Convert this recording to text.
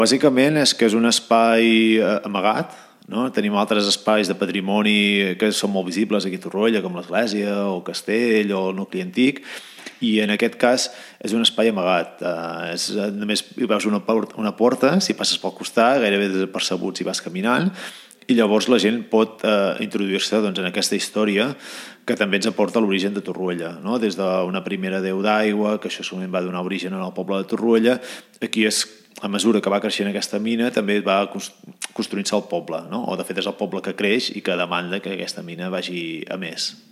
Bàsicament és que és un espai amagat, no? Tenim altres espais de patrimoni que són molt visibles aquí a Torroella, com l'església o el castell o el nucli antic, i en aquest cas és un espai amagat. Només hi veus una porta, si passes pel costat, gairebé desapercebut si vas caminant, i llavors la gent pot introduir-se en aquesta història que també ens aporta l'origen de Torroella, no? Des d'una primera deu d'aigua, que això segurament va donar origen al poble de Torroella. Aquí a mesura que va creixent aquesta mina també va construint-se el poble, no? O de fet és el poble que creix i que demanda que aquesta mina vagi a més.